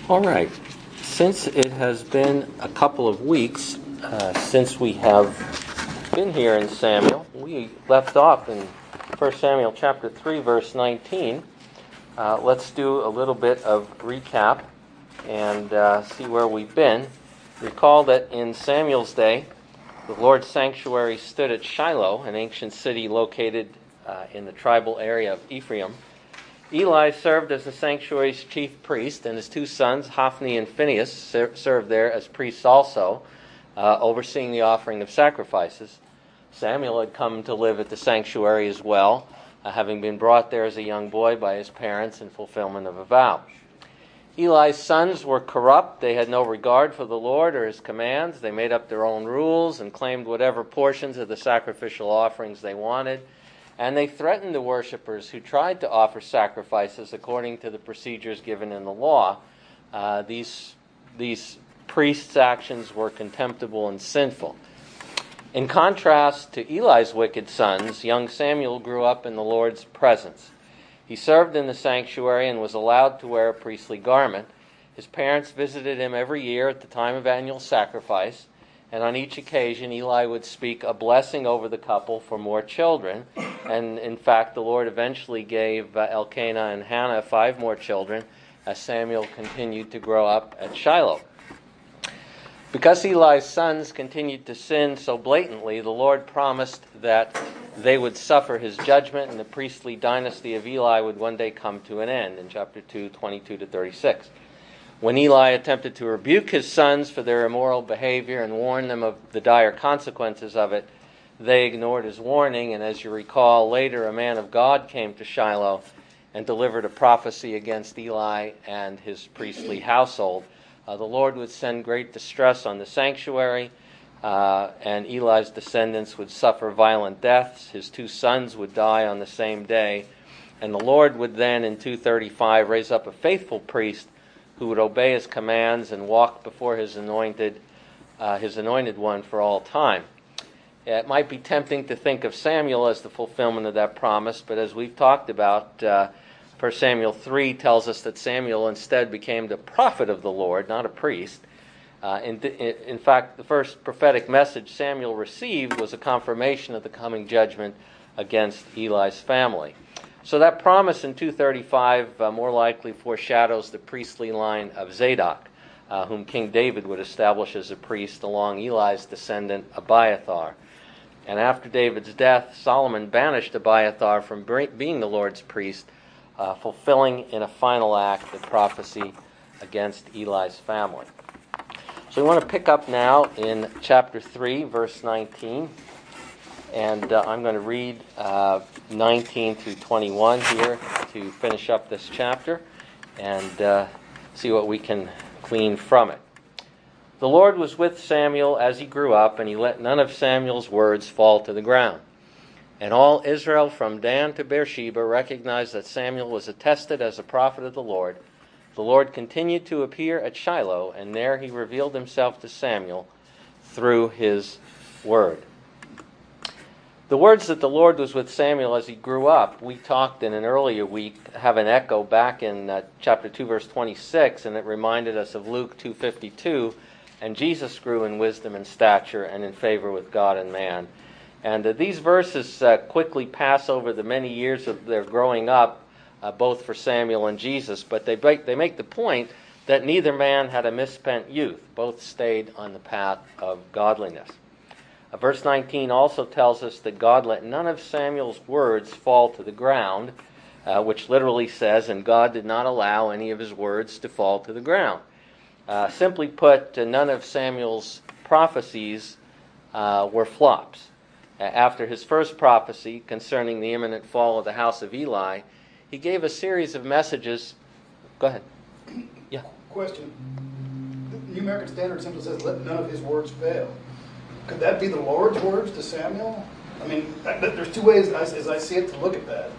All right. Since it has been a couple of weeks since we have been here in Samuel, we left off in 1 Samuel chapter 3, verse 19. Let's do a little bit of recap and see where we've been. Recall that in Samuel's day, the Lord's sanctuary stood at Shiloh, an ancient city located in the tribal area of Ephraim. Eli served as the sanctuary's chief priest, and his two sons, Hophni and Phinehas, served there as priests also, overseeing the offering of sacrifices. Samuel had come to live at the sanctuary as well, having been brought there as a young boy by his parents in fulfillment of a vow. Eli's sons were corrupt. They had no regard for the Lord or his commands. They made up their own rules and claimed whatever portions of the sacrificial offerings they wanted. And they threatened the worshipers who tried to offer sacrifices according to the procedures given in the law. These priests' actions were contemptible and sinful. In contrast to Eli's wicked sons, young Samuel grew up in the Lord's presence. He served in the sanctuary and was allowed to wear a priestly garment. His parents visited him every year at the time of annual sacrifice, and on each occasion Eli would speak a blessing over the couple for more children. And in fact, the Lord eventually gave Elkanah and Hannah 5 more children as Samuel continued to grow up at Shiloh. Because Eli's sons continued to sin so blatantly, the Lord promised that they would suffer his judgment and the priestly dynasty of Eli would one day come to an end in chapter 2, 22-36. When Eli attempted to rebuke his sons for their immoral behavior and warn them of the dire consequences of it, they ignored his warning, and as you recall, later a man of God came to Shiloh and delivered a prophecy against Eli and his priestly household. The Lord would send great distress on the sanctuary, and Eli's descendants would suffer violent deaths. His 2 sons would die on the same day, and the Lord would then, in 235, raise up a faithful priest who would obey his commands and walk before his anointed one for all time. It might be tempting to think of Samuel as the fulfillment of that promise, but as we've talked about, 1 Samuel 3 tells us that Samuel instead became the prophet of the Lord, not a priest. In fact, the first prophetic message Samuel received was a confirmation of the coming judgment against Eli's family. So that promise in 235 more likely foreshadows the priestly line of Zadok, whom King David would establish as a priest along Eli's descendant Abiathar. And after David's death, Solomon banished Abiathar from being the Lord's priest, fulfilling in a final act the prophecy against Eli's family. So we want to pick up now in chapter 3, verse 19. And I'm going to read 19 through 21 here to finish up this chapter and see what we can glean from it. The Lord was with Samuel as he grew up, and he let none of Samuel's words fall to the ground. And all Israel from Dan to Beersheba recognized that Samuel was attested as a prophet of the Lord. The Lord continued to appear at Shiloh, and there he revealed himself to Samuel through his word. The words that the Lord was with Samuel as he grew up, we talked in an earlier week, have an echo back in chapter 2, verse 26, and it reminded us of Luke 2:52, and Jesus grew in wisdom and stature and in favor with God and man. And these verses quickly pass over the many years of their growing up, both for Samuel and Jesus, but they make the point that neither man had a misspent youth. Both stayed on the path of godliness. Verse 19 also tells us that God let none of Samuel's words fall to the ground, which literally says, and God did not allow any of his words to fall to the ground. Simply put, none of Samuel's prophecies were flops. After his first prophecy concerning the imminent fall of the house of Eli, he gave a series of messages. Go ahead. Yeah. Question. The New American Standard simply says, let none of his words fail. Could that be the Lord's words to Samuel? I mean, there's 2 ways, as I see it, to look at that.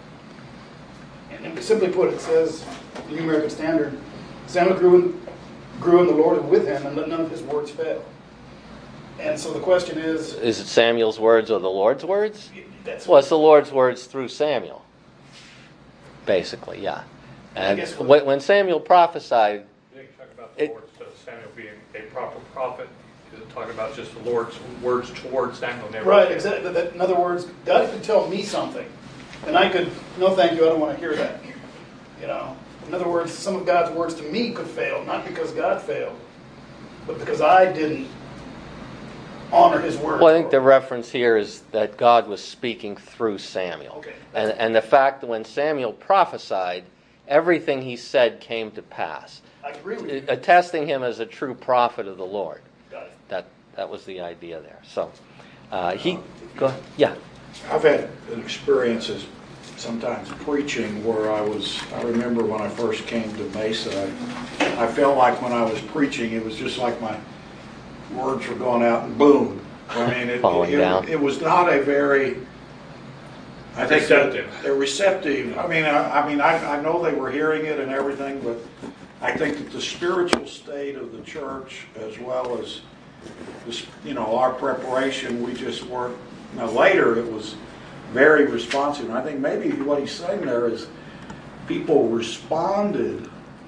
And simply put, it says, the New American Standard, Samuel grew in the Lord and with him, and let none of his words fail. And so the question is it Samuel's words or the Lord's words? It's the Lord's words through Samuel. Basically, yeah. And when Samuel prophesied, talk about the Lord's Samuel being a proper prophet? Is it talking about just the Lord's words towards Samuel? Right, exactly. In other words, God could tell me something, and I could, no thank you, I don't want to hear that. You know? In other words, some of God's words to me could fail, not because God failed, but because I didn't honor His word. Well, I think the reference here is that God was speaking through Samuel. Okay. And the fact that when Samuel prophesied, everything he said came to pass. I agree with you. Attesting him as a true prophet of the Lord. Got it. That was the idea there. So, go ahead. Yeah. I've had experiences sometimes preaching where I remember when I first came to Mesa, I felt like when I was preaching, it was just like my words were going out and boom. I mean, Falling down. It was not a very, I think Receptive. they're receptive. I mean, I know they were hearing it and everything, but I think that the spiritual state of the church, as well as this, our preparation, we just weren't. Now later, it was very responsive. And I think maybe what he's saying there is people responded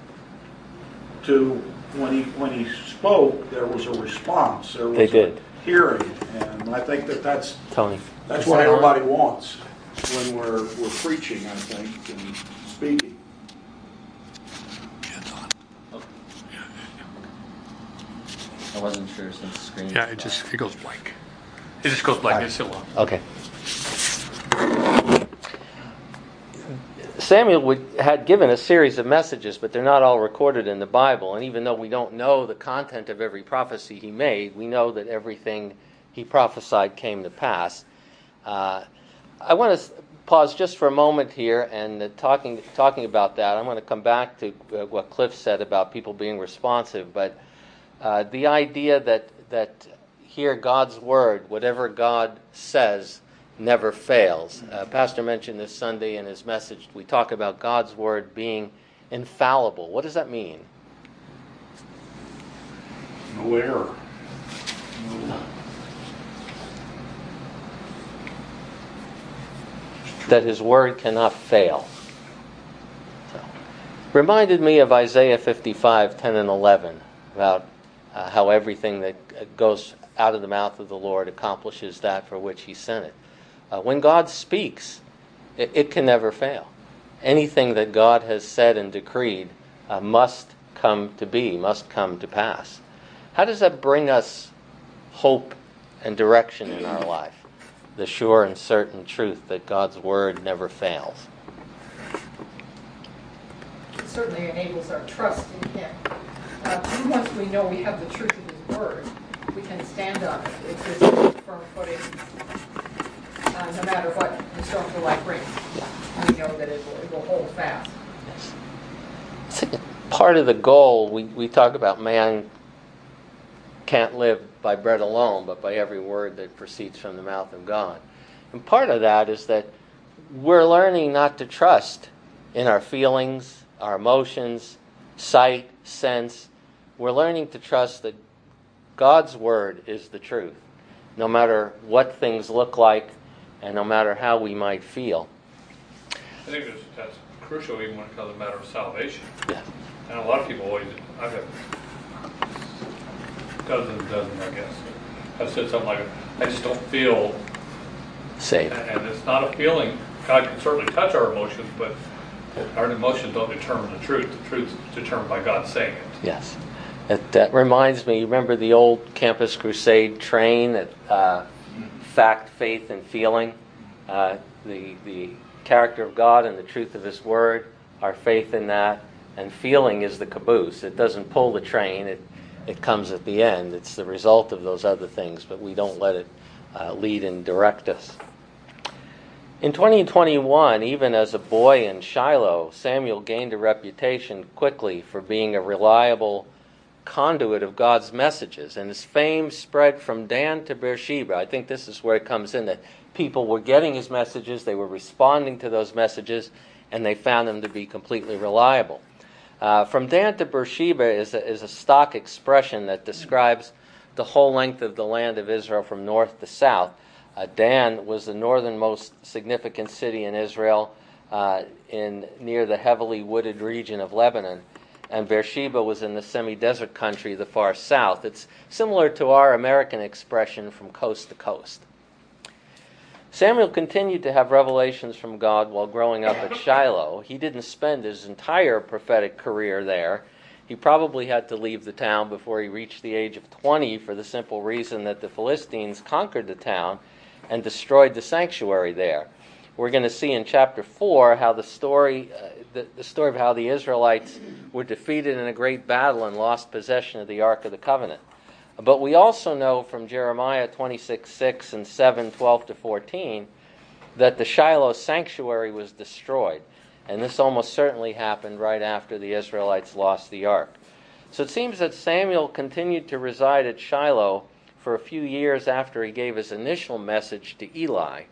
to when he spoke. There was a response. There was They did. A hearing, and I think that's Tony. that's what everybody wants when we're preaching. I think and speaking. I wasn't sure since the screen. Yeah, it goes blank. It just goes blank. It's still on. Okay. Samuel had given a series of messages, but they're not all recorded in the Bible. And even though we don't know the content of every prophecy he made, we know that everything he prophesied came to pass. I want to pause just for a moment here, and talking about that, I'm going to come back to what Cliff said about people being responsive. But the idea that here God's word, whatever God says, never fails. Pastor mentioned this Sunday in his message. We talk about God's word being infallible. What does that mean? No error. That his word cannot fail. So, reminded me of Isaiah 55, 10 and 11, about how everything that goes out of the mouth of the Lord accomplishes that for which he sent it. When God speaks, it can never fail. Anything that God has said and decreed must come to be, must come to pass. How does that bring us hope and direction in our life? The sure and certain truth that God's word never fails. It certainly enables our trust in Him. Once we know we have the truth of His word, we can stand on it. It's His firm footing, no matter what the storm of life brings. We know that it will hold fast. Yes. Part of the goal, we talk about man can't live by bread alone, but by every word that proceeds from the mouth of God. And part of that is that we're learning not to trust in our feelings, our emotions, sight, sense. We're learning to trust that God's word is the truth, no matter what things look like and no matter how we might feel. I think that's crucial even when it comes to the matter of salvation. Yeah. And a lot of people I've had dozens, I guess, have said something like, I just don't feel Saved. And it's not a feeling. God can certainly touch our emotions, but our emotions don't determine the truth. The truth is determined by God saying it. Yes. That reminds me, you remember the old Campus Crusade train, that fact, faith, and feeling? The character of God and the truth of His Word, our faith in that, and feeling is the caboose. It doesn't pull the train, it comes at the end. It's the result of those other things, but we don't let it lead and direct us. In 2021, even as a boy in Shiloh, Samuel gained a reputation quickly for being a reliable conduit of God's messages, and his fame spread from Dan to Beersheba. I think this is where it comes in, that people were getting his messages, they were responding to those messages, and they found them to be completely reliable. From Dan to Beersheba is a stock expression that describes the whole length of the land of Israel from north to south. Dan was the northernmost significant city in Israel, near the heavily wooded region of Lebanon. and Beersheba was in the semi-desert country, the far south. It's similar to our American expression from coast to coast. Samuel continued to have revelations from God while growing up at Shiloh. He didn't spend his entire prophetic career there. He probably had to leave the town before he reached the age of 20 for the simple reason that the Philistines conquered the town and destroyed the sanctuary there. We're going to see in chapter 4 how the story of how the Israelites were defeated in a great battle and lost possession of the Ark of the Covenant. But we also know from Jeremiah 26:6 and 7:12-14 that the Shiloh sanctuary was destroyed. And this almost certainly happened right after the Israelites lost the ark. So it seems that Samuel continued to reside at Shiloh for a few years after he gave his initial message to Eli.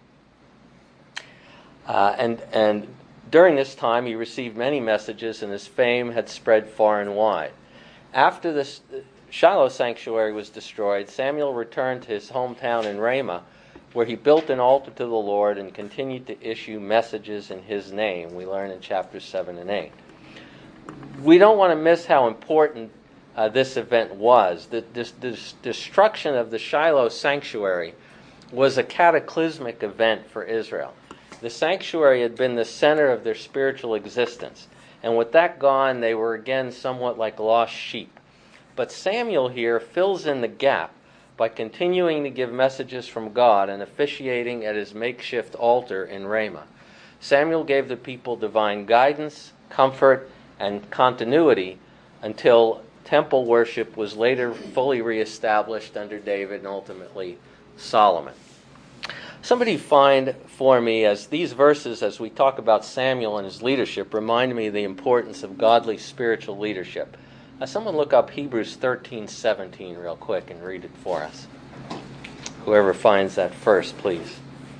And during this time he received many messages, and his fame had spread far and wide. After the Shiloh sanctuary was destroyed, Samuel returned to his hometown in Ramah, where he built an altar to the Lord and continued to issue messages in his name. We learn in chapters 7 and 8. We don't want to miss how important this event was. The destruction of the Shiloh sanctuary was a cataclysmic event for Israel. The sanctuary had been the center of their spiritual existence, and with that gone, they were again somewhat like lost sheep. But Samuel here fills in the gap by continuing to give messages from God and officiating at his makeshift altar in Ramah. Samuel gave the people divine guidance, comfort, and continuity until temple worship was later fully reestablished under David and ultimately Solomon. Somebody find for me, as these verses, as we talk about Samuel and his leadership, remind me of the importance of godly spiritual leadership. Someone look up Hebrews 13:17 real quick and read it for us. Whoever finds that first, please.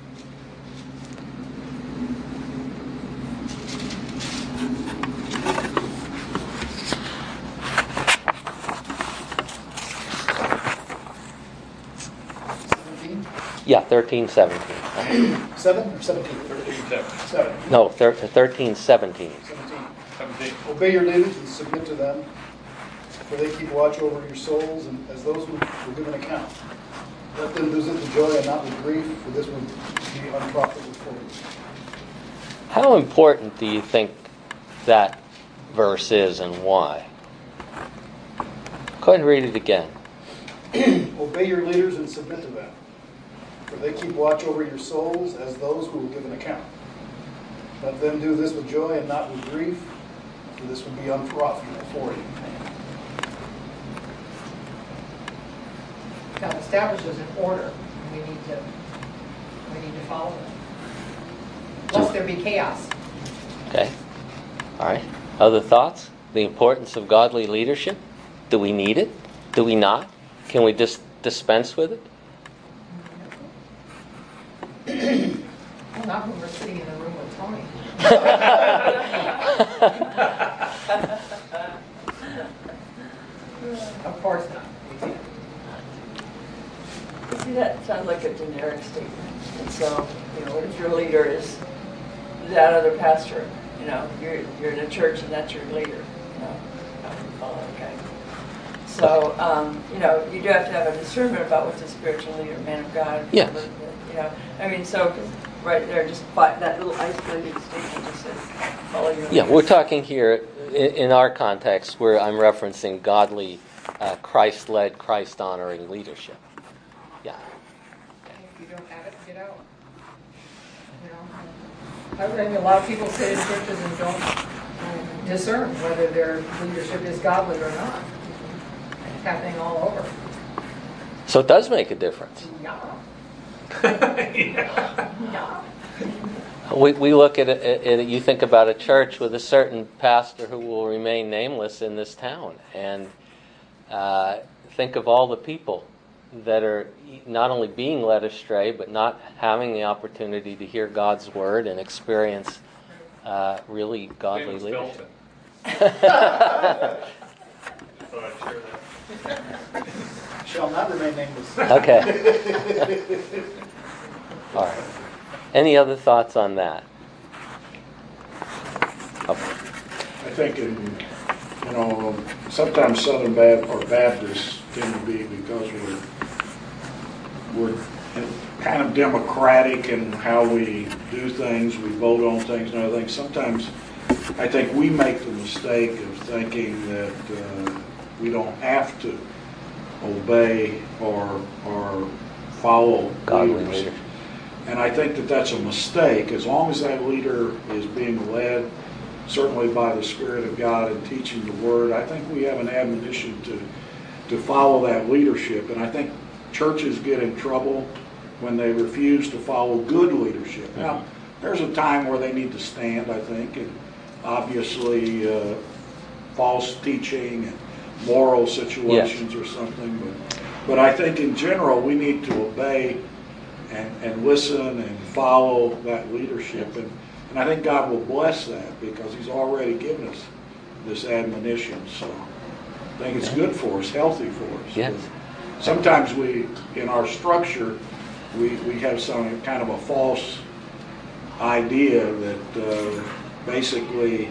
Yeah, 13:17. 7 or 17? 7. No, 13:17. 17. 17. Obey your leaders and submit to them, for they keep watch over your souls, and as those who will give an account. Let them lose it with joy and not with grief, for this would be unprofitable for you. How important do you think that verse is, and why? Go ahead and read it again. Obey your leaders and submit to them, for they keep watch over your souls as those who will give an account. Let them do this with joy and not with grief, for this would be unprofitable for you. God establishes an order, and we need to follow it. Lest there be chaos. Okay. All right. Other thoughts? The importance of godly leadership? Do we need it? Do we not? Can we just dispense with it? Well, not when we're sitting in the room with Tony. Of course not. See, that sounds like a generic statement. And so, what if your leader is that other pastor? You're in a church and that's your leader. Okay. So, you do have to have a discernment about what's a spiritual leader, man of God. Yes. So right there, just that little isolated statement just says, follow your leader. Yeah, we're talking here, in our context, where I'm referencing godly, Christ-led, Christ-honoring leadership. Yeah. If you don't have it, get out. I mean, a lot of people sit in churches and don't discern whether their leadership is godly or not. It's happening all over. So it does make a difference. Yeah. Yeah. We look at it, you think about a church with a certain pastor who will remain nameless in this town, and think of all the people that are not only being led astray, but not having the opportunity to hear God's word and experience really godly leadership. Thought I'd share that. Shall not remain nameless. Okay. All right. Any other thoughts on that? Okay. I think in sometimes Southern Baptists tend to be, because we're kind of democratic in how we do things, we vote on things and other things. Sometimes I think we make the mistake of thinking that we don't have to obey or follow Godly leaders. leaders. And I think that that's a mistake. As long as that leader is being led, certainly by the Spirit of God and teaching the Word, I think we have an admonition to follow that leadership. And I think churches get in trouble when they refuse to follow good leadership. Now, there's a time where they need to stand, I think, and obviously false teaching and moral situations or something. But I think in general we need to obey and listen and follow that leadership. And I think God will bless that because He's already given us this admonition. So I think it's good for us, healthy for us. Yes. But sometimes we, in our structure, we have some kind of a false idea that basically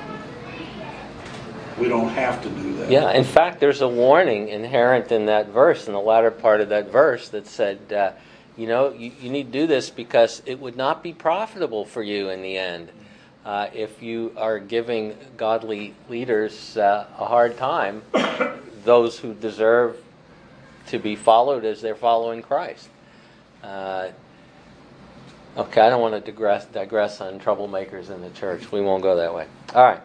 we don't have to do that. Yeah, in fact, there's a warning inherent in that verse, in the latter part of that verse, that said, you need to do this because it would not be profitable for you in the end if you are giving godly leaders a hard time, those who deserve to be followed as they're following Christ. Okay, I don't want to digress on troublemakers in the church. We won't go that way. All right.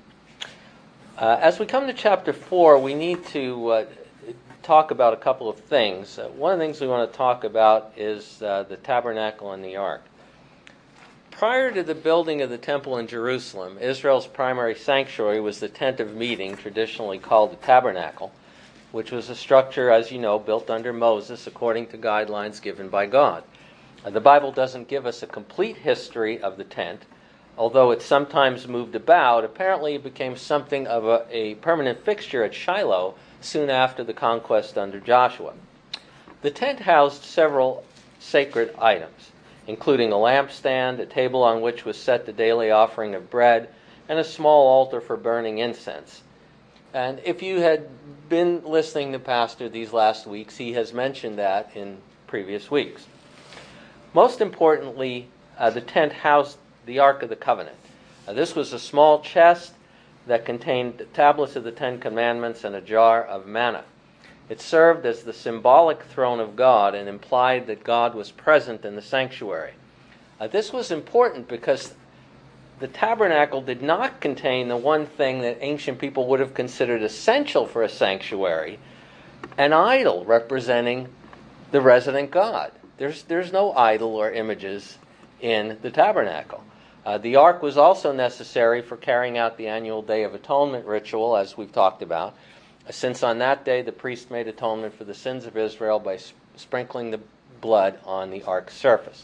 As we come to chapter 4, we need to talk about a couple of things. One of the things we want to talk about is the tabernacle and the ark. Prior to the building of the temple in Jerusalem, Israel's primary sanctuary was the tent of meeting, traditionally called the tabernacle, which was a structure, as you know, built under Moses according to guidelines given by God. The Bible doesn't give us a complete history of the tent. Although it sometimes moved about, apparently it became something of a permanent fixture at Shiloh soon after the conquest under Joshua. The tent housed several sacred items, including a lampstand, a table on which was set the daily offering of bread, and a small altar for burning incense. And if you had been listening to Pastor these last weeks, he has mentioned that in previous weeks. Most importantly, the tent housed the Ark of the Covenant. This was a small chest that contained tablets of the Ten Commandments and a jar of manna. It served as the symbolic throne of God and implied that God was present in the sanctuary. This was important because the tabernacle did not contain the one thing that ancient people would have considered essential for a sanctuary, an idol representing the resident God. There's no idol or images in the tabernacle. The ark was also necessary for carrying out the annual Day of Atonement ritual, as we've talked about, since on that day the priest made atonement for the sins of Israel by sprinkling the blood on the ark's surface.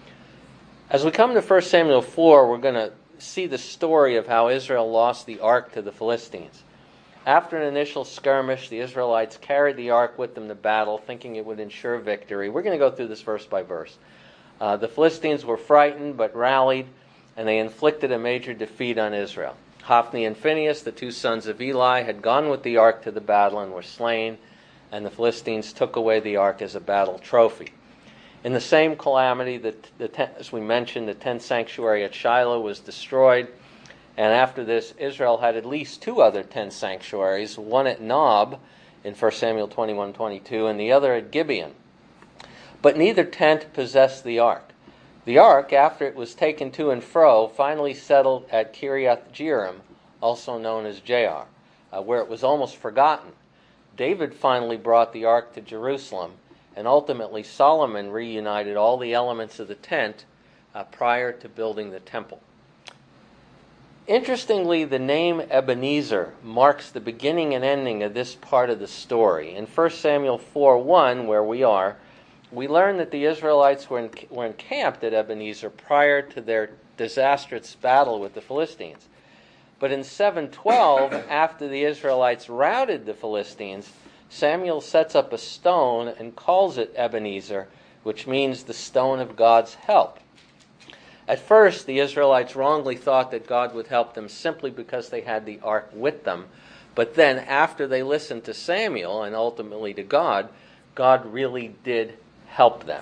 As we come to 1 Samuel 4, we're going to see the story of how Israel lost the ark to the Philistines. After an initial skirmish, the Israelites carried the ark with them to battle, thinking it would ensure victory. We're going to go through this verse by verse. The Philistines were frightened but rallied, and they inflicted a major defeat on Israel. Hophni and Phinehas, the two sons of Eli, had gone with the ark to the battle and were slain, and the Philistines took away the ark as a battle trophy. In the same calamity, as we mentioned, the tent sanctuary at Shiloh was destroyed, and after this, Israel had at least two other tent sanctuaries, one at Nob in 1 Samuel 21:22, and the other at Gibeon. But neither tent possessed the ark. The ark, after it was taken to and fro, finally settled at Kiriath Jearim, also known as Jaar, where it was almost forgotten. David finally brought the ark to Jerusalem, and ultimately Solomon reunited all the elements of the tent prior to building the temple. Interestingly, the name Ebenezer marks the beginning and ending of this part of the story. In 1 Samuel 4:1, where we are, we learn that the Israelites were encamped at Ebenezer prior to their disastrous battle with the Philistines. But in 7:12, after the Israelites routed the Philistines, Samuel sets up a stone and calls it Ebenezer, which means the stone of God's help. At first, the Israelites wrongly thought that God would help them simply because they had the ark with them, But then after they listened to Samuel and ultimately to God, God really did help them.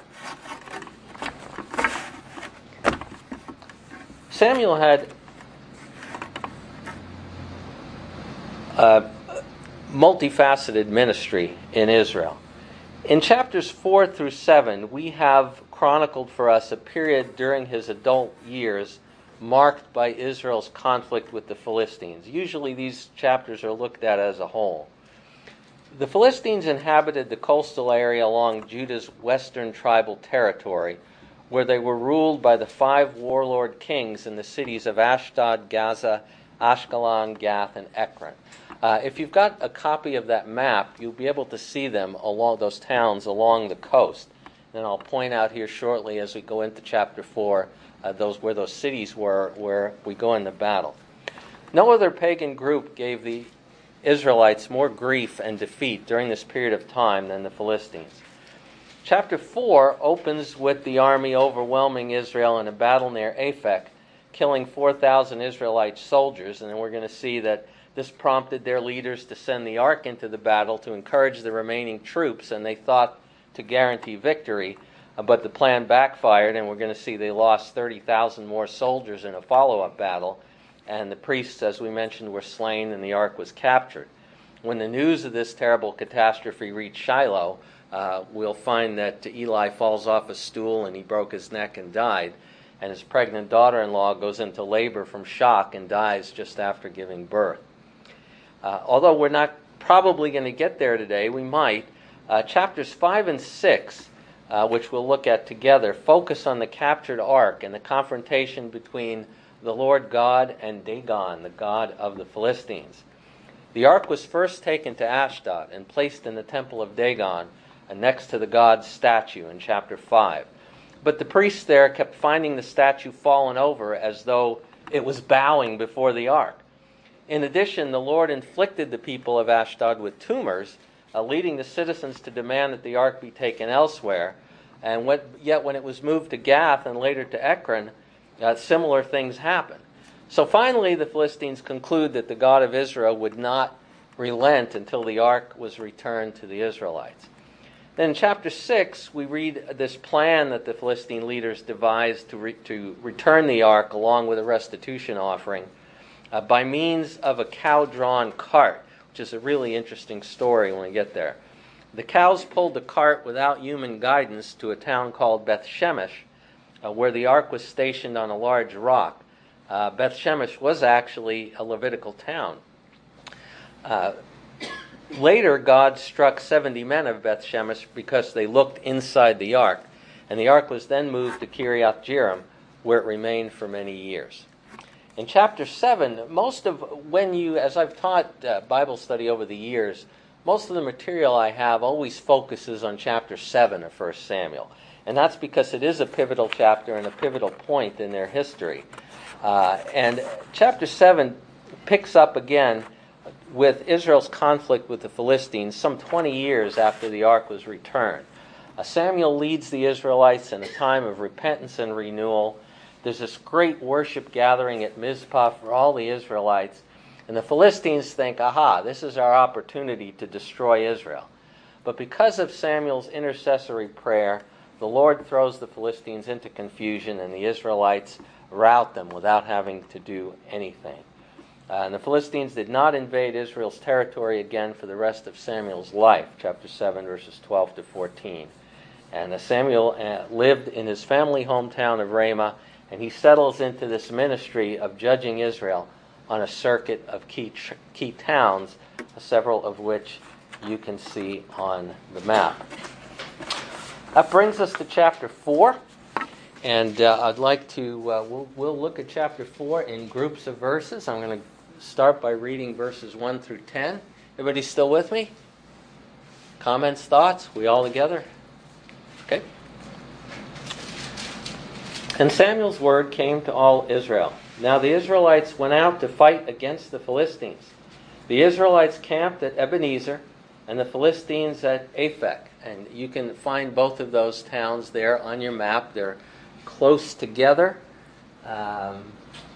Samuel had a multifaceted ministry in Israel. In chapters 4 through 7, we have chronicled for us a period during his adult years marked by Israel's conflict with the Philistines. Usually these chapters are looked at as a whole. The Philistines inhabited the coastal area along Judah's western tribal territory, where they were ruled by the 5 warlord kings in the cities of Ashdod, Gaza, Ashkelon, Gath, and Ekron. If you've got a copy of that map, you'll be able to see them along those towns along the coast. And I'll point out here shortly as we go into chapter 4 where those cities were where we go into battle. No other pagan group gave the Israelites more grief and defeat during this period of time than the Philistines. Chapter 4 opens with the army overwhelming Israel in a battle near Aphek, killing 4,000 Israelite soldiers, and then we're going to see that this prompted their leaders to send the ark into the battle to encourage the remaining troops, and they thought to guarantee victory, but the plan backfired, and we're going to see they lost 30,000 more soldiers in a follow-up battle, and the priests, as we mentioned, were slain and the ark was captured. When the news of this terrible catastrophe reached Shiloh, we'll find that Eli falls off a stool and he broke his neck and died, and his pregnant daughter-in-law goes into labor from shock and dies just after giving birth. Although we're not probably going to get there today, we might. Chapters 5 and 6, which we'll look at together, focus on the captured ark and the confrontation between the Lord God and Dagon, the god of the Philistines. The ark was first taken to Ashdod and placed in the temple of Dagon next to the god's statue in chapter 5. But the priests there kept finding the statue fallen over as though it was bowing before the ark. In addition, the Lord inflicted the people of Ashdod with tumors, leading the citizens to demand that the ark be taken elsewhere. And yet when it was moved to Gath and later to Ekron, similar things happened. So finally the Philistines conclude that the God of Israel would not relent until the ark was returned to the Israelites. Then in chapter 6, we read this plan that the Philistine leaders devised to return the ark along with a restitution offering by means of a cow-drawn cart, which is a really interesting story when we get there. The cows pulled the cart without human guidance to a town called Beth Shemesh, where the ark was stationed on a large rock. Beth Shemesh was actually a Levitical town. Later, God struck 70 men of Beth Shemesh because they looked inside the ark, and the ark was then moved to Kiriath Jearim, where it remained for many years. In chapter 7, as I've taught Bible study over the years, most of the material I have always focuses on chapter 7 of 1 Samuel. And that's because it is a pivotal chapter and a pivotal point in their history. And chapter 7 picks up again with Israel's conflict with the Philistines some 20 years after the ark was returned. Samuel leads the Israelites in a time of repentance and renewal. There's this great worship gathering at Mizpah for all the Israelites. And the Philistines think, aha, this is our opportunity to destroy Israel. But because of Samuel's intercessory prayer, the Lord throws the Philistines into confusion and the Israelites rout them without having to do anything. And the Philistines did not invade Israel's territory again for the rest of Samuel's life, chapter 7, verses 12 to 14. And Samuel lived in his family hometown of Ramah, and he settles into this ministry of judging Israel on a circuit of key towns, several of which you can see on the map. That brings us to chapter 4, and I'd like to, we'll look at chapter 4 in groups of verses. I'm going to start by reading verses 1 through 10. Everybody still with me? Comments, thoughts? We all together? Okay. And Samuel's word came to all Israel. Now the Israelites went out to fight against the Philistines. The Israelites camped at Ebenezer and the Philistines at Aphek. And you can find both of those towns there on your map. They're close together.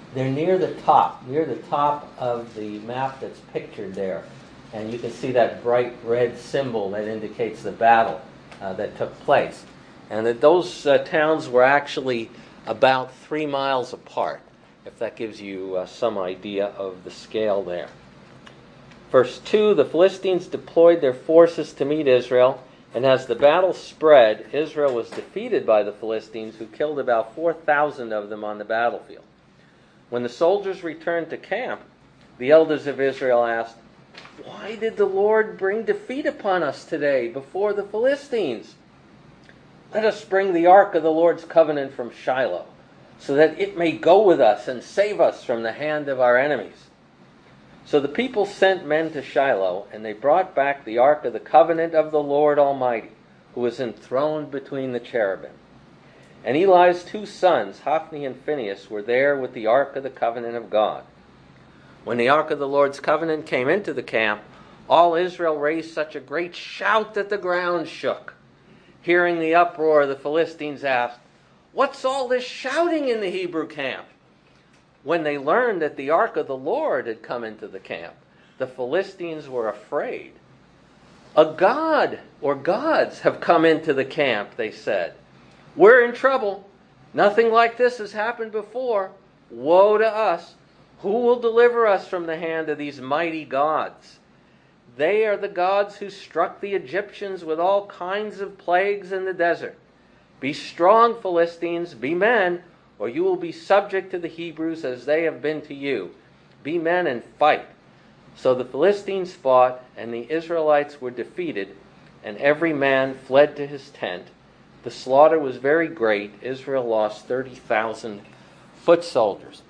They're near the top of the map that's pictured there. And you can see that bright red symbol that indicates the battle that took place. And that those towns were actually about 3 miles apart, if that gives you some idea of the scale there. Verse 2, the Philistines deployed their forces to meet Israel, and as the battle spread, Israel was defeated by the Philistines, who killed about 4,000 of them on the battlefield. When the soldiers returned to camp, the elders of Israel asked, "Why did the Lord bring defeat upon us today before the Philistines? Let us bring the ark of the Lord's covenant from Shiloh, so that it may go with us and save us from the hand of our enemies." So the people sent men to Shiloh, and they brought back the ark of the covenant of the Lord Almighty, who was enthroned between the cherubim. And Eli's 2 sons, Hophni and Phinehas, were there with the ark of the covenant of God. When the ark of the Lord's covenant came into the camp, all Israel raised such a great shout that the ground shook. Hearing the uproar, the Philistines asked, "What's all this shouting in the Hebrew camp?" When they learned that the ark of the Lord had come into the camp, the Philistines were afraid. "A god or gods have come into the camp," they said. "We're in trouble. Nothing like this has happened before. Woe to us! Who will deliver us from the hand of these mighty gods? They are the gods who struck the Egyptians with all kinds of plagues in the desert. Be strong, Philistines, be men, or you will be subject to the Hebrews as they have been to you. Be men and fight." So the Philistines fought, and the Israelites were defeated, and every man fled to his tent. The slaughter was very great. Israel lost 30,000 foot soldiers.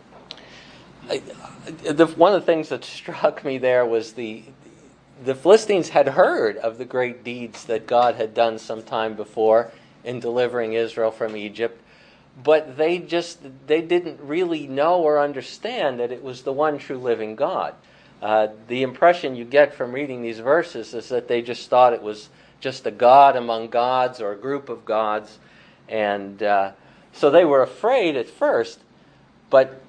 One of the things that struck me there was the Philistines had heard of the great deeds that God had done some time before in delivering Israel from Egypt, but they didn't really know or understand that it was the one true living God. The impression you get from reading these verses is that they just thought it was just a god among gods or a group of gods, and so they were afraid at first. But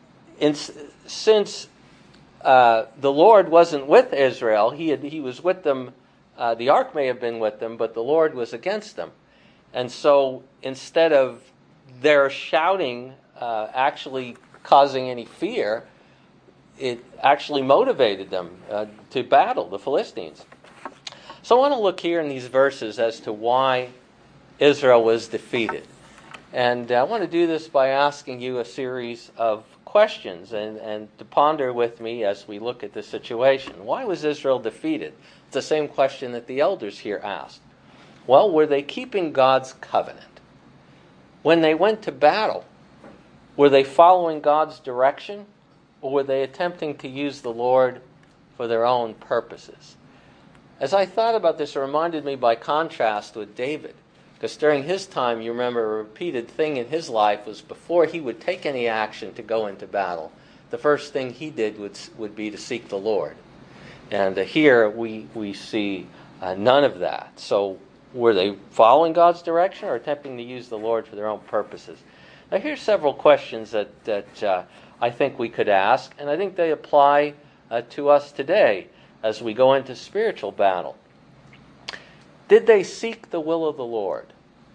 since the Lord wasn't with Israel, he was with them. The ark may have been with them, but the Lord was against them. And so instead of their shouting actually causing any fear, it actually motivated them to battle the Philistines. So I want to look here in these verses as to why Israel was defeated. And I want to do this by asking you a series of questions and to ponder with me as we look at the situation. Why was Israel defeated? It's the same question that the elders here asked. Well, were they keeping God's covenant? When they went to battle, were they following God's direction, or were they attempting to use the Lord for their own purposes? As I thought about this, it reminded me by contrast with David. Because during his time, you remember, a repeated thing in his life was before he would take any action to go into battle, the first thing he did would be to seek the Lord. And here we see none of that. So were they following God's direction or attempting to use the Lord for their own purposes? Now here's several questions that I think we could ask, and I think they apply to us today as we go into spiritual battle. Did they seek the will of the Lord?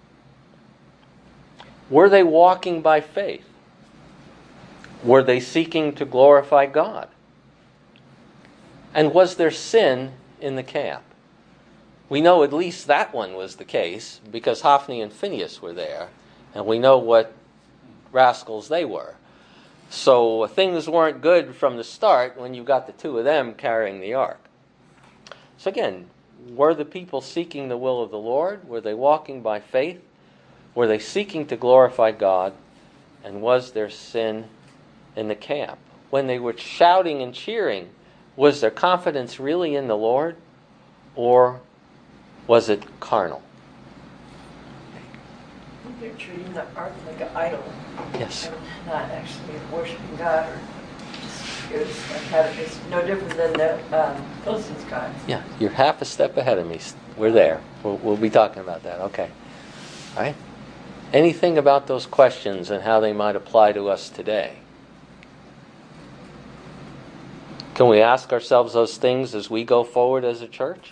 Were they walking by faith? Were they seeking to glorify God? And was there sin in the camp? We know at least that one was the case because Hophni and Phinehas were there, and we know what rascals they were. So things weren't good from the start when you got the two of them carrying the ark. So again, were the people seeking the will of the Lord? Were they walking by faith? Were they seeking to glorify God? And was there sin in the camp? When they were shouting and cheering, was their confidence really in the Lord? Or was it carnal? They're treating the ark like an idol. Yes. And not actually worshiping God. It's no different than the Philistines' gods. Yeah, you're half a step ahead of me. We're there. We'll be talking about that. Okay. All right. Anything about those questions and how they might apply to us today? Can we ask ourselves those things as we go forward as a church?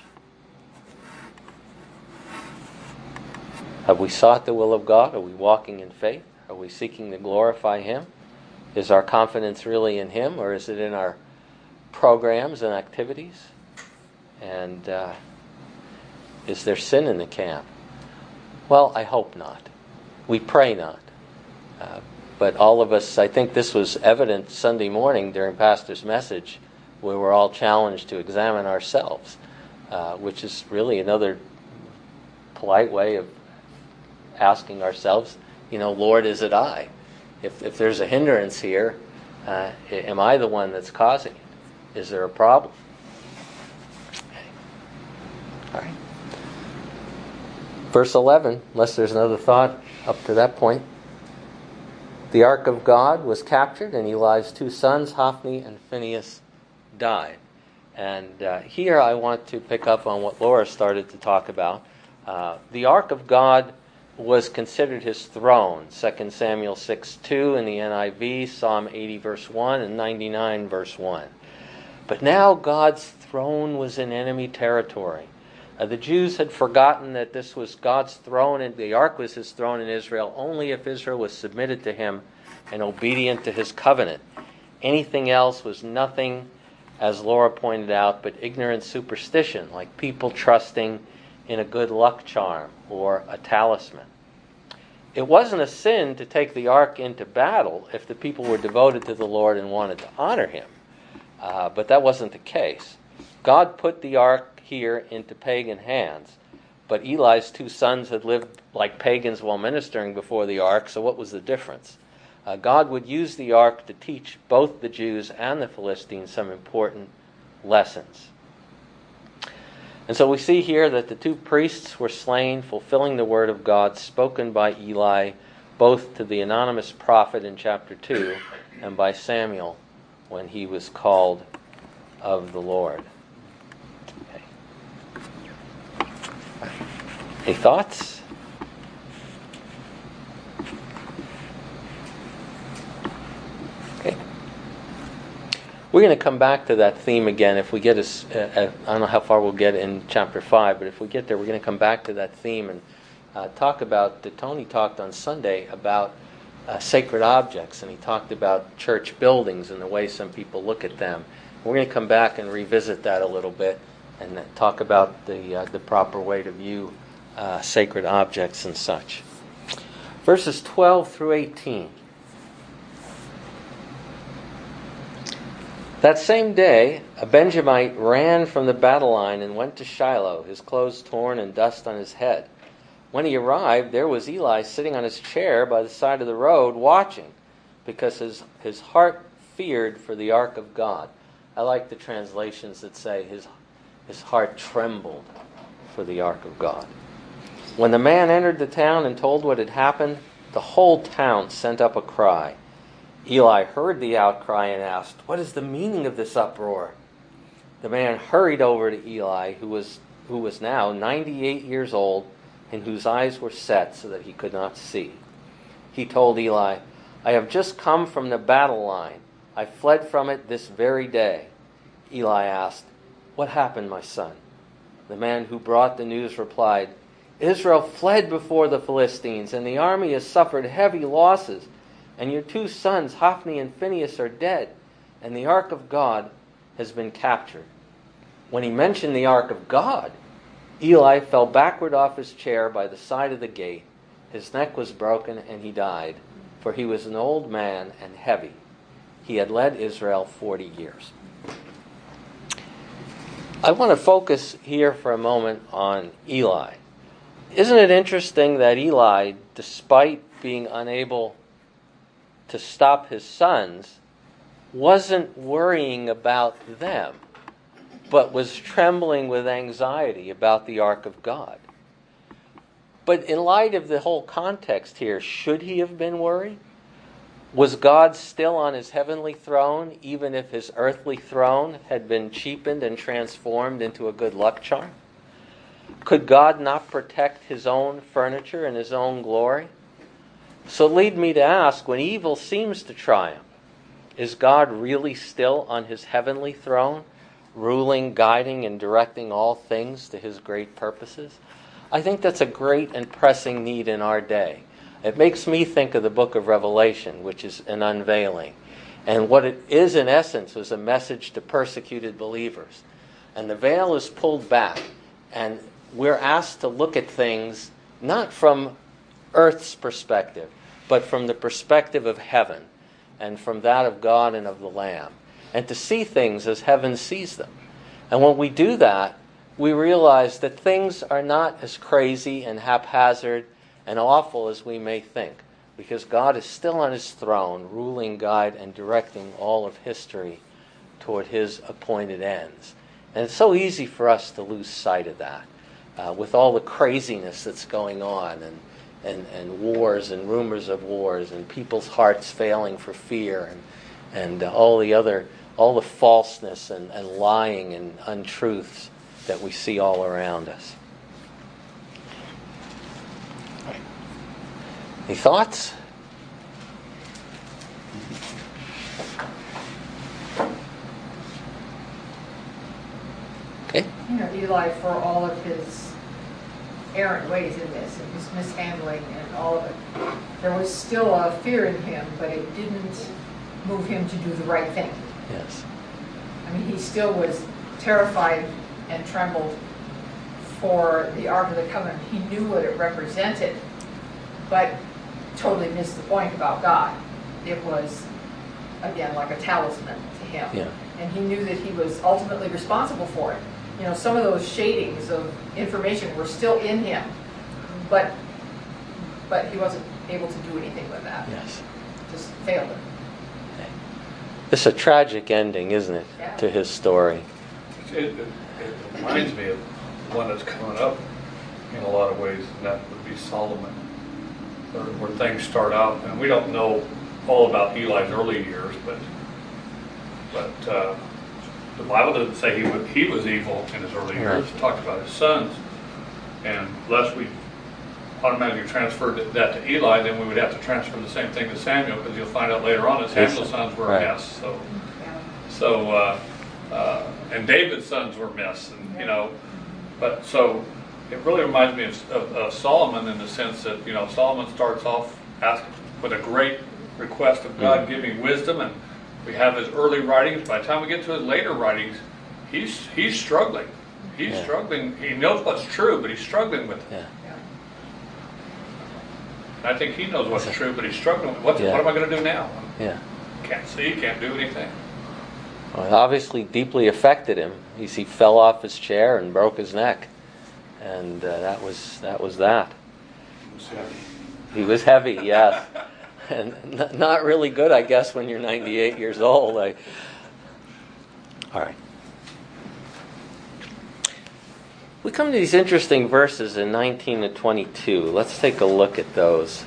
Have we sought the will of God? Are we walking in faith? Are we seeking to glorify Him? Is our confidence really in Him, or is it in our programs and activities? And is there sin in the camp? Well, I hope not. We pray not. But all of us, I think this was evident Sunday morning during Pastor's message, we were all challenged to examine ourselves, which is really another polite way of asking ourselves, Lord, is it I? If there's a hindrance here, am I the one that's causing it? Is there a problem? Okay. All right. Verse 11, unless there's another thought up to that point. The ark of God was captured, and Eli's 2 sons, Hophni and Phinehas, died. And here I want to pick up on what Laura started to talk about. The ark of God was considered his throne. 2 Samuel 6:2 in the NIV, Psalm 80 verse 1, and 99 verse 1. But now God's throne was in enemy territory. The Jews had forgotten that this was God's throne, and the ark was his throne in Israel only if Israel was submitted to him and obedient to his covenant. Anything else was nothing, as Laura pointed out, but ignorant superstition, like people trusting in a good luck charm or a talisman. It wasn't a sin to take the ark into battle if the people were devoted to the Lord and wanted to honor him. But that wasn't the case. God put the ark here into pagan hands, but Eli's 2 sons had lived like pagans while ministering before the ark, so what was the difference? God would use the ark to teach both the Jews and the Philistines some important lessons. And so we see here that the 2 priests were slain, fulfilling the word of God spoken by Eli, both to the anonymous prophet in chapter 2 and by Samuel when he was called of the Lord. Okay. Any thoughts? Okay. We're going to come back to that theme again if we get I don't know how far we'll get in chapter 5, but if we get there, we're going to come back to that theme and talk about, Tony talked on Sunday about sacred objects, and he talked about church buildings and the way some people look at them. We're going to come back and revisit that a little bit and talk about the proper way to view sacred objects and such. Verses 12 through 18. That same day, a Benjamite ran from the battle line and went to Shiloh, his clothes torn and dust on his head. When he arrived, there was Eli sitting on his chair by the side of the road watching, because his heart feared for the ark of God. I like the translations that say his heart trembled for the ark of God. When the man entered the town and told what had happened, the whole town sent up a cry. Eli heard the outcry and asked, "What is the meaning of this uproar?" The man hurried over to Eli, who was now 98 years old, and whose eyes were set so that he could not see. He told Eli, "I have just come from the battle line. I fled from it this very day." Eli asked, "What happened, my son?" The man who brought the news replied, "Israel fled before the Philistines, and the army has suffered heavy losses. And your 2 sons, Hophni and Phinehas, are dead, and the ark of God has been captured." When he mentioned the ark of God, Eli fell backward off his chair by the side of the gate. His neck was broken, and he died, for he was an old man and heavy. He had led Israel 40 years. I want to focus here for a moment on Eli. Isn't it interesting that Eli, despite being unable to stop his sons, wasn't worrying about them, but was trembling with anxiety about the ark of God? But in light of the whole context here, should he have been worried? Was God still on his heavenly throne, even if his earthly throne had been cheapened and transformed into a good luck charm? Could God not protect his own furniture and his own glory? So lead me to ask, when evil seems to triumph, Is God really still on his heavenly throne, ruling, guiding, and directing all things to his great purposes? I think that's a great and pressing need in our day. It makes me think of the book of Revelation, which is an unveiling. And what it is, in essence, is a message to persecuted believers. And the veil is pulled back, and we're asked to look at things not from earth's perspective, but from the perspective of heaven, and from that of God and of the Lamb, and to see things as heaven sees them. And when we do that, we realize that things are not as crazy and haphazard and awful as we may think, because God is still on his throne, ruling, guide, and directing all of history toward his appointed ends. And it's so easy for us to lose sight of that, with all the craziness that's going on, and wars and rumors of wars, and people's hearts failing for fear, and all the falseness and lying and untruths that we see all around us. Any thoughts? Okay. Eli, for all of his errant ways in this, and his mishandling and all of it, there was still a fear in him, but it didn't move him to do the right thing. Yes. I mean, he still was terrified and trembled for the Ark of the Covenant. He knew what it represented, but totally missed the point about God. It was, again, like a talisman to him. Yeah. And he knew that he was ultimately responsible for it. You know, some of those shadings of information were still in him, but he wasn't able to do anything with that. Yes. Just failed him. It's a tragic ending, isn't it, Yeah. to his story? It reminds me of one that's coming up in a lot of ways, and that would be Solomon, where things start out, and we don't know all about Eli's early years, but the Bible doesn't say he was evil in his early years. Right. It talked about his sons, and unless we automatically transferred that to Eli, then we would have to transfer the same thing to Samuel, because you'll find out later on that Samuel's sons were Right. a mess. Yeah. And David's sons were a mess, and but so it really reminds me of Solomon in the sense that Solomon starts off asking with a great request of God, give me wisdom, and we have his early writings. By the time we get to his later writings, he's struggling. He's Yeah. struggling. He knows what's true, but he's struggling with it. Yeah. I think he knows what's true, but he's struggling with what Yeah. am I going to do now? Yeah. Can't see, can't do anything. Well, it obviously deeply affected him. He fell off his chair and broke his neck, and that was that. It was heavy. He was heavy, yes, and not really good, I guess, when you're 98 years old. All right. We come to these interesting verses in 19 to 22. Let's take a look at those.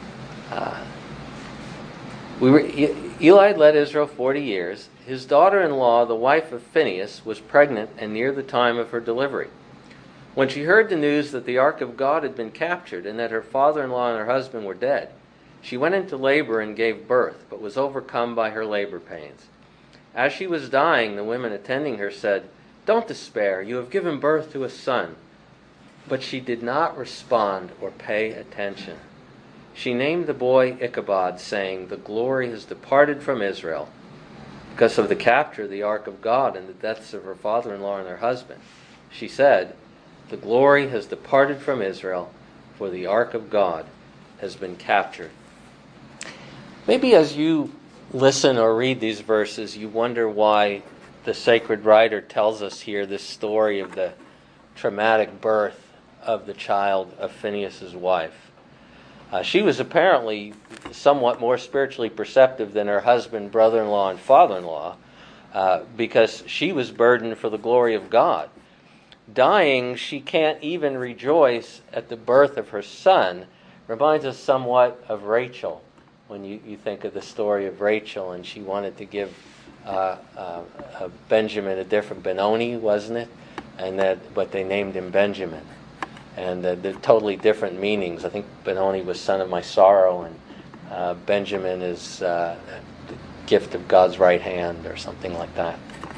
Eli led Israel 40 years. His daughter-in-law, the wife of Phinehas, was pregnant and near the time of her delivery. When she heard the news that the ark of God had been captured and that her father-in-law and her husband were dead, she went into labor and gave birth, but was overcome by her labor pains. As she was dying, the women attending her said, "Don't despair, you have given birth to a son." But she did not respond or pay attention. She named the boy Ichabod, saying, "The glory has departed from Israel," because of the capture of the ark of God and the deaths of her father-in-law and her husband. She said, "The glory has departed from Israel, for the ark of God has been captured." Maybe as you listen or read these verses, you wonder why the sacred writer tells us here this story of the traumatic birth of the child of Phinehas' wife. She was apparently somewhat more spiritually perceptive than her husband, brother-in-law, and father-in-law, because she was burdened for the glory of God. Dying, she can't even rejoice at the birth of her son. Reminds us somewhat of Rachel, when you think of the story of Rachel, and she wanted to give Benjamin a different Benoni, wasn't it? But they named him Benjamin. And they're totally different meanings. I think Benoni was son of my sorrow, and Benjamin is gift of God's right hand or something like that.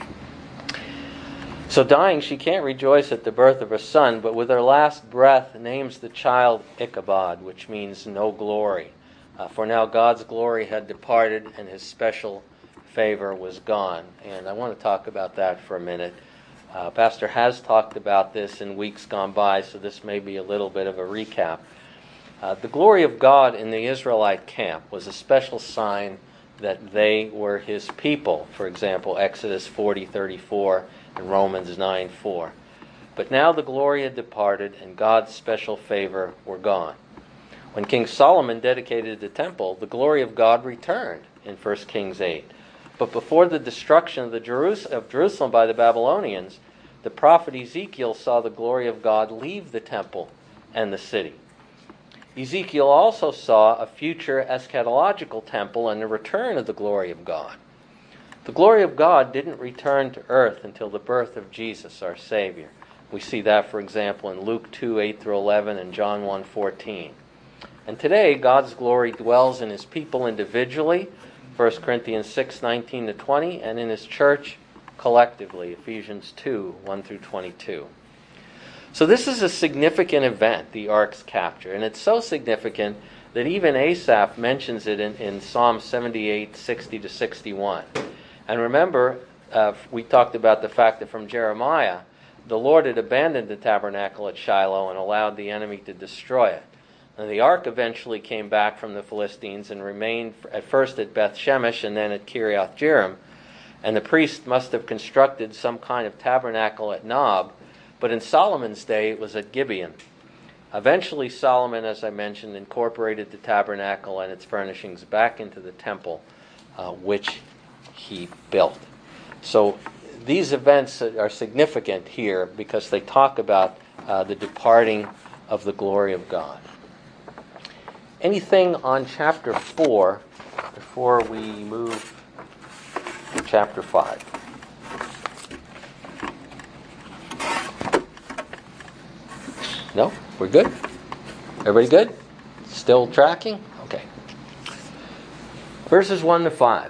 So dying, she can't rejoice at the birth of her son, but with her last breath names the child Ichabod, which means no glory. For now God's glory had departed and his special favor was gone. And I want to talk about that for a minute. Pastor has talked about this in weeks gone by, so this may be a little bit of a recap. The glory of God in the Israelite camp was a special sign that they were his people. For example, Exodus 40:34 and Romans 9:4. But now the glory had departed and God's special favor were gone. When King Solomon dedicated the temple, the glory of God returned in 1 Kings 8. But before the destruction of Jerusalem by the Babylonians, the prophet Ezekiel saw the glory of God leave the temple and the city. Ezekiel also saw a future eschatological temple and the return of the glory of God. The glory of God didn't return to earth until the birth of Jesus, our Savior. We see that, for example, in Luke 2:8-11 and John 1:14. And today, God's glory dwells in his people individually, 1 Corinthians 6:19-20, and in his church collectively, Ephesians 2:1-22. So this is a significant event, the ark's capture, and it's so significant that even Asaph mentions it in Psalm 78:60-61. And remember, we talked about the fact that from Jeremiah, the Lord had abandoned the tabernacle at Shiloh and allowed the enemy to destroy it. And the ark eventually came back from the Philistines and remained at first at Beth Shemesh and then at Kiriath Jearim. And the priest must have constructed some kind of tabernacle at Nob, but in Solomon's day it was at Gibeon. Eventually Solomon, as I mentioned, incorporated the tabernacle and its furnishings back into the temple, which he built. So these events are significant here because they talk about the departing of the glory of God. Anything on chapter 4 before we move to chapter 5? No? We're good? Everybody good? Still tracking? Okay. Verses 1-5.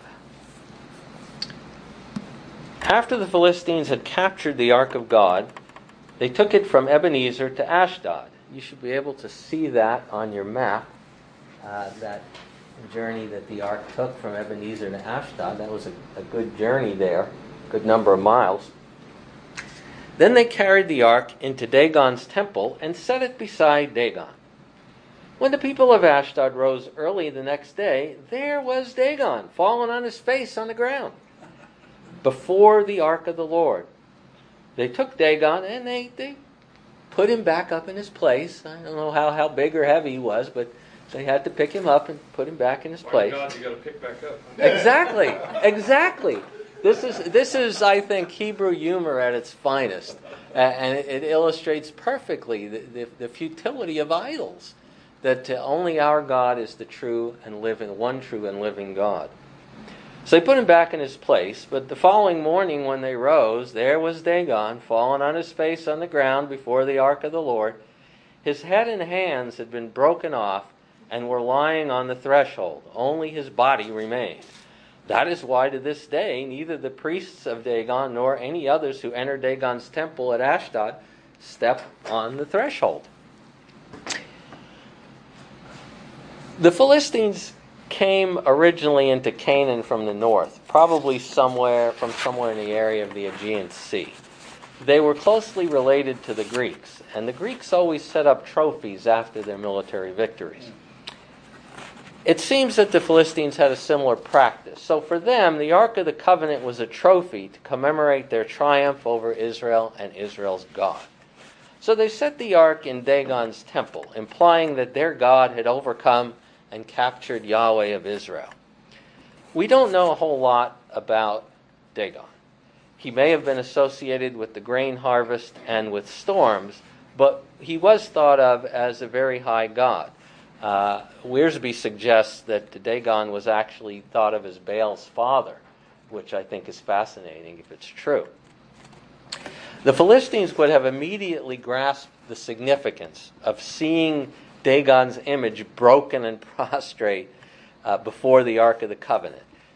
After the Philistines had captured the ark of God, they took it from Ebenezer to Ashdod. You should be able to see that on your map, that journey that the ark took from Ebenezer to Ashdod. That was a good journey there, good number of miles. Then they carried the ark into Dagon's temple and set it beside Dagon. When the people of Ashdod rose early the next day, there was Dagon, fallen on his face on the ground, before the ark of the Lord. They took Dagon and they put him back up in his place. I don't know how big or heavy he was, but they had to pick him up and put him back in his place. My God, you got to pick back up. Exactly. This is, I think, Hebrew humor at its finest, and it illustrates perfectly the futility of idols. That only our God is the one true and living God. So they put him back in his place, but the following morning when they rose, there was Dagon, fallen on his face on the ground before the ark of the Lord. His head and hands had been broken off and were lying on the threshold. Only his body remained. That is why to this day neither the priests of Dagon nor any others who enter Dagon's temple at Ashdod step on the threshold. The Philistines came originally into Canaan from the north, probably somewhere in the area of the Aegean Sea. They were closely related to the Greeks, and the Greeks always set up trophies after their military victories. It seems that the Philistines had a similar practice. So for them, the Ark of the Covenant was a trophy to commemorate their triumph over Israel and Israel's God. So they set the Ark in Dagon's temple, implying that their God had overcome and captured Yahweh of Israel. We don't know a whole lot about Dagon. He may have been associated with the grain harvest and with storms, but he was thought of as a very high god. Wiersbe suggests that Dagon was actually thought of as Baal's father, which I think is fascinating if it's true. The Philistines would have immediately grasped the significance of seeing Dagon's image broken and prostrate before the Ark of the Covenant.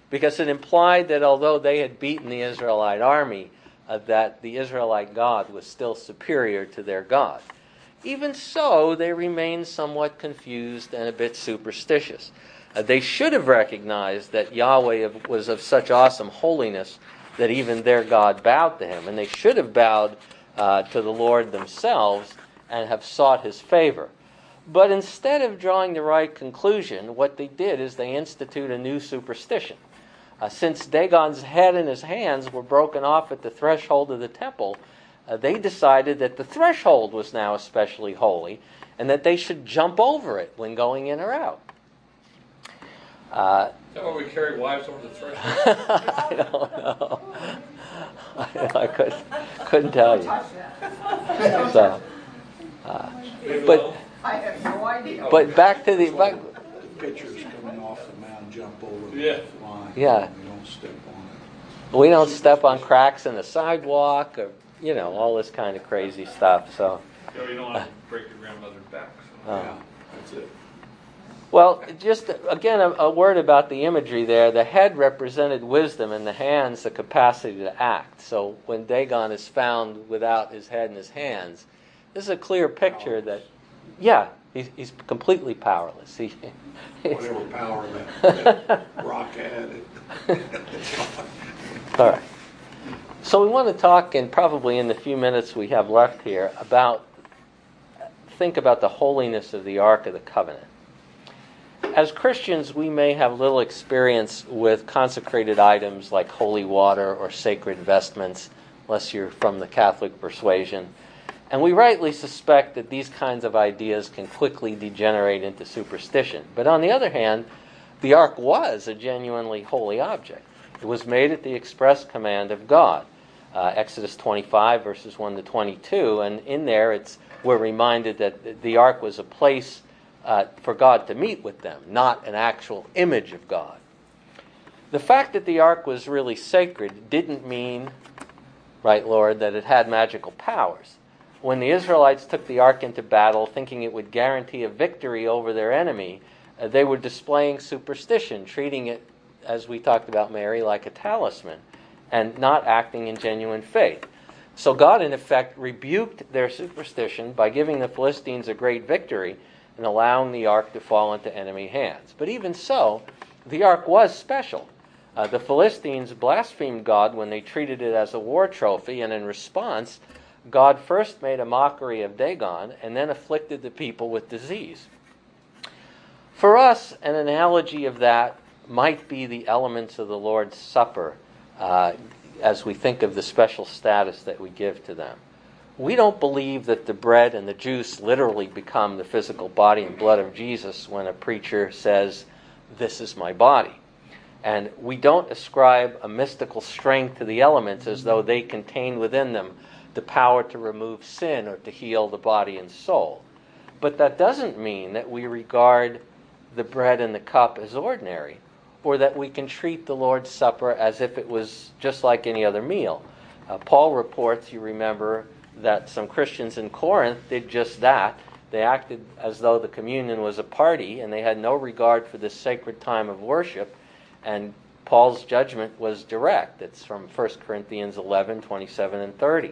because it implied that although they had beaten the Israelite army, that the Israelite God was still superior to their God. Even so, they remained somewhat confused and a bit superstitious. They should have recognized that Yahweh was of such awesome holiness that even their God bowed to him, and they should have bowed to the Lord themselves and have sought his favor. But instead of drawing the right conclusion, what they did is they institute a new superstition. Since Dagon's head and his hands were broken off at the threshold of the temple, they decided that the threshold was now especially holy and that they should jump over it when going in or out. Is that why we carry wives over the threshold? I don't know. I couldn't tell you. Touch that. So, Maybe but they'll- I have no idea. but back to the Pitchers coming off the mound jump over Yeah. the line. Yeah. We don't step on it. we don't step on cracks in the sidewalk or all this kind of crazy stuff. So. You don't want to break your grandmother's back. So. Oh. Yeah, that's it. Well, just again, a word about the imagery there. The head represented wisdom and the hands the capacity to act. So when Dagon is found without his head and his hands, this is a clear picture that, he's completely powerless. Whatever power that rock had. All right. So we want to talk, and probably in the few minutes we have left here, think about the holiness of the Ark of the Covenant. As Christians, we may have little experience with consecrated items like holy water or sacred vestments, unless you're from the Catholic persuasion. And we rightly suspect that these kinds of ideas can quickly degenerate into superstition. But on the other hand, the ark was a genuinely holy object. It was made at the express command of God. Exodus 25, verses 1 to 22, and in there we're reminded that the ark was a place for God to meet with them, not an actual image of God. The fact that the ark was really sacred didn't mean, right, Lord, that it had magical powers. When the Israelites took the ark into battle, thinking it would guarantee a victory over their enemy, they were displaying superstition, treating it, as we talked about Mary, like a talisman, and not acting in genuine faith. So God, in effect, rebuked their superstition by giving the Philistines a great victory and allowing the ark to fall into enemy hands. But even so, the ark was special. The Philistines blasphemed God when they treated it as a war trophy, and in response, God first made a mockery of Dagon and then afflicted the people with disease. For us, an analogy of that might be the elements of the Lord's Supper as we think of the special status that we give to them. We don't believe that the bread and the juice literally become the physical body and blood of Jesus when a preacher says, "This is my body." And we don't ascribe a mystical strength to the elements as though they contain within them the power to remove sin or to heal the body and soul. But that doesn't mean that we regard the bread and the cup as ordinary, or that we can treat the Lord's Supper as if it was just like any other meal. Paul reports, you remember, that some Christians in Corinth did just that. They acted as though the communion was a party, and they had no regard for this sacred time of worship, and Paul's judgment was direct. It's from 1 Corinthians 11, 27 and 30.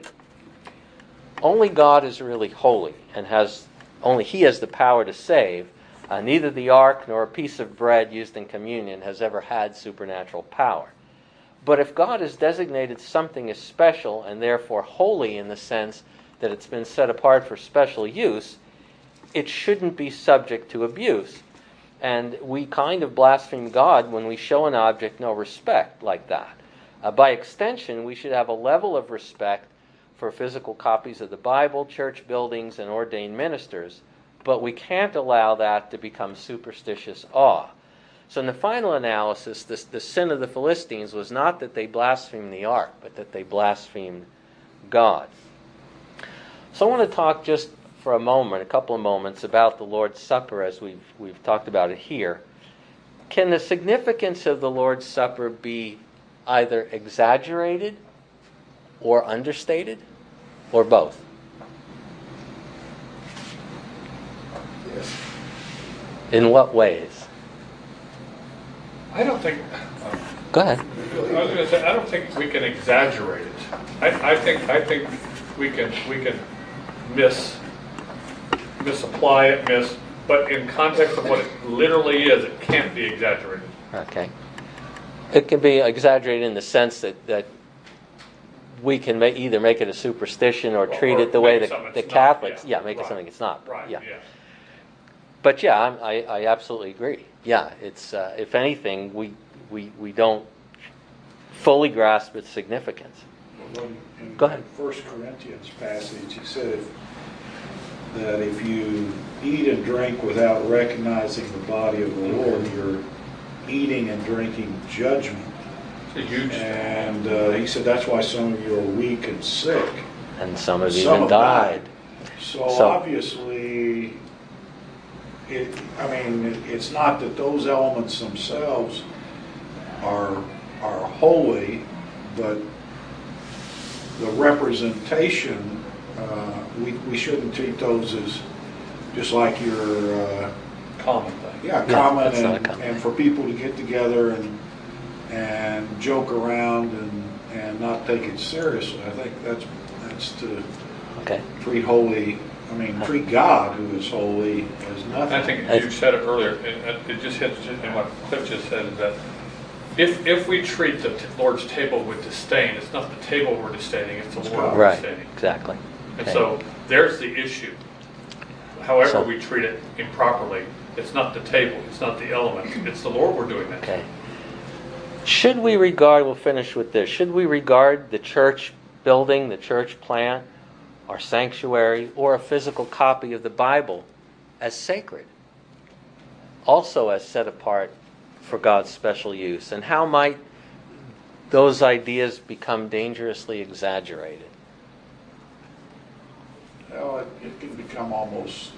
Only God is really holy, and only He has the power to save. Neither the ark nor a piece of bread used in communion has ever had supernatural power. But if God has designated something as special and therefore holy in the sense that it's been set apart for special use, it shouldn't be subject to abuse. And we kind of blaspheme God when we show an object no respect like that. By extension, we should have a level of respect for physical copies of the Bible, church buildings, and ordained ministers, but we can't allow that to become superstitious awe. So in the final analysis, the sin of the Philistines was not that they blasphemed the ark, but that they blasphemed God. So I want to talk just for a couple of moments, about the Lord's Supper as we've talked about it here. Can the significance of the Lord's Supper be either exaggerated or understated, or both? Yes. In what ways? I don't think. Go ahead. I was going to say, I don't think we can exaggerate it. I think we can misapply it, but in context of what it literally is, it can't be exaggerated. Okay. It can be exaggerated in the sense that we can either make it a superstition or treat it the way the Catholics. Yeah, make it something it's not. Right. Yeah. Yeah. But yeah, I absolutely agree. Yeah, it's if anything, we don't fully grasp its significance. In Go ahead. 1 Corinthians passage, he said that if you eat and drink without recognizing the body of the Lord, you're eating and drinking judgment. It's a huge. And he said that's why some of you are weak and sick. And some have Some even have died. So So- obviously, it's not that those elements themselves are holy, but the representation, we shouldn't treat those as just like your Common thing. common, that's not a common and thing. for people to get together and joke around and not take it seriously. I think that's to Okay. treat treat God, who is holy, as nothing. I think you said it earlier, and it just hits in what Cliff just said, is that if we treat the Lord's table with disdain, it's not the table we're disdaining, it's the Lord we're Right. disdaining. Exactly. And Okay. so there's the issue. However So- we treat it improperly, it's not the table, it's not the element, it's the Lord we're doing that. Okay. Should we regard? We'll finish with this. Should we regard the church building, the church plant, our sanctuary, or a physical copy of the Bible as sacred? Also as set apart for God's special use? And how might those ideas become dangerously exaggerated? Well, it can become almost,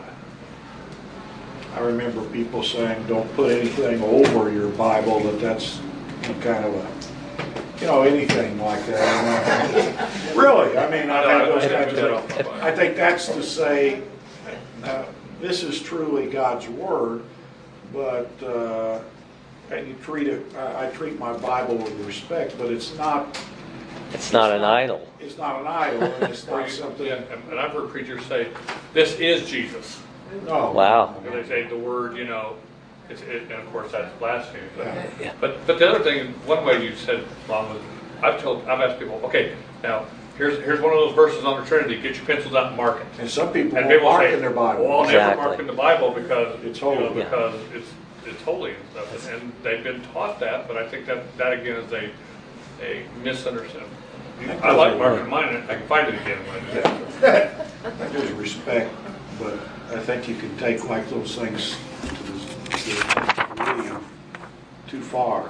I remember people saying, don't put anything over your Bible, that's kind of anything like that. Really, I've had those kinds of things. I think that's to say, this is truly God's Word, but and you treat it, I treat my Bible with respect, but it's not an idol. It's not an idol, and it's Or not you- something. yeah, and I've heard preachers say, this is Jesus. No. Wow. And they say the word, and of course that's blasphemy. Yeah. But the other thing, one way you said, Ron, was I've asked people, okay, now here's one of those verses on the Trinity. Get your pencils out and mark it. And some people And won't people mark say, in their Bible. well, I'll never Exactly. mark in the Bible because It's holy. because it's holy and stuff. And they've been taught that, but I think that again is a misunderstanding. I like marking mine, and I can find it again when I do that. There's respect, but I think you can take like those things to the degree too far.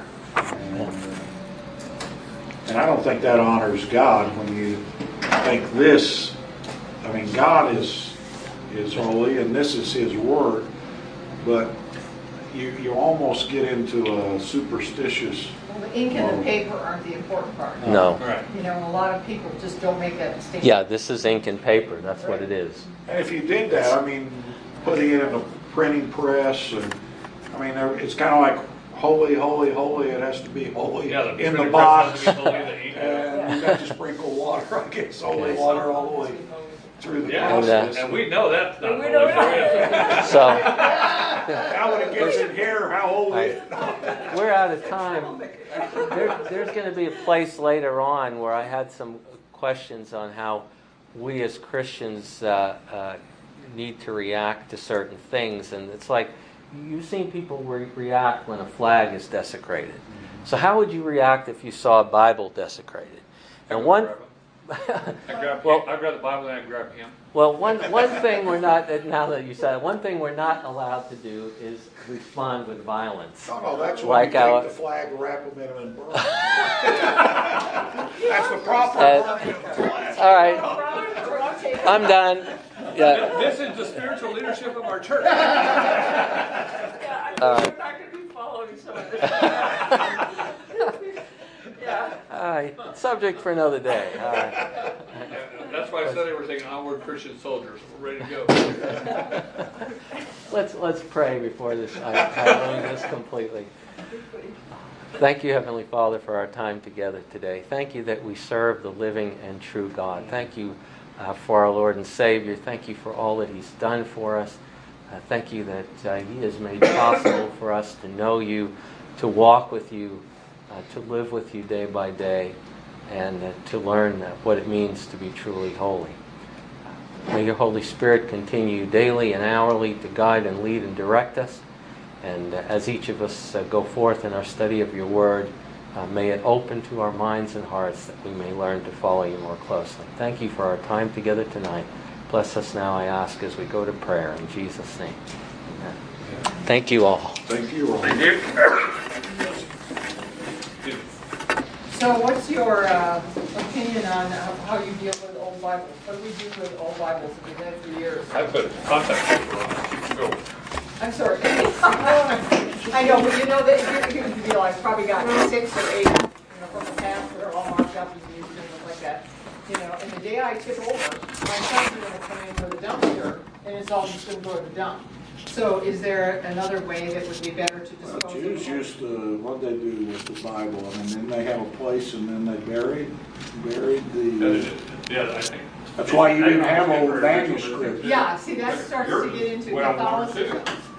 And I don't think that honors God when you think this. God is holy, and this is His Word, but you almost get into a superstitious. Well, the ink and the paper aren't the important part. No. Right. A lot of people just don't make that distinction. Yeah, this is ink and paper. That's what it is. And if you did that, putting it in a printing press, and it's kind of like holy, holy, holy. It has to be holy Yeah, in the printing box, press has to be holy, the ink. and you got to sprinkle water. I guess holy water all the way through the Yeah, process. and we know that's not We holy. know that. So How when it gets in here, how holy is it? we're out of time. There's going to be a place later on where I had some questions on how we as Christians need to react to certain things. And it's like, you've seen people react when a flag is desecrated. So how would you react if you saw a Bible desecrated? And one... I grab the Bible and I grab him. Well, one thing we're not, now that you said it, one thing we're not allowed to do is respond with violence. No, that's when Like you our- take the flag, wrap them in them, and burn them. That's the proper All right, I'm done. Yeah. This is the spiritual leadership of our church. Yeah, I'm not going to be following some of this. Yeah. All right, subject for another day. All right. That's why I said they were saying onward Christian soldiers. We're ready to go. Let's pray before this. I learned this completely. Thank you, Heavenly Father, for our time together today. Thank you that we serve the living and true God. Thank you for our Lord and Savior. Thank you for all that He's done for us. Thank you that He has made possible for us to know you, to walk with you, to live with you day by day, and to learn what it means to be truly holy. May your Holy Spirit continue daily and hourly to guide and lead and direct us. And as each of us go forth in our study of your word, may it open to our minds and hearts that we may learn to follow you more closely. Thank you for our time together tonight. Bless us now, I ask, as we go to prayer. In Jesus' name. Amen. Thank you all. Thank you all. Thank you. So what's your opinion on how you deal with old Bibles? What do we do with old Bibles that we've had for years? I put contact paper on it. Go. I'm sorry. I know, but you know that you realize probably got 6 or 8, from the past that are all marked up and used and stuff like that. And the day I tip over, my son's going to come in with a dumpster, and it's all just going to go to the dump. So is there another way that would be better to dispose of Jews them? used to, what they do with the Bible, I mean, then they have a place and then they buried the, Yeah, I think. that's why you didn't have old manuscripts. Yeah, see, that starts to get into Well, Catholicism.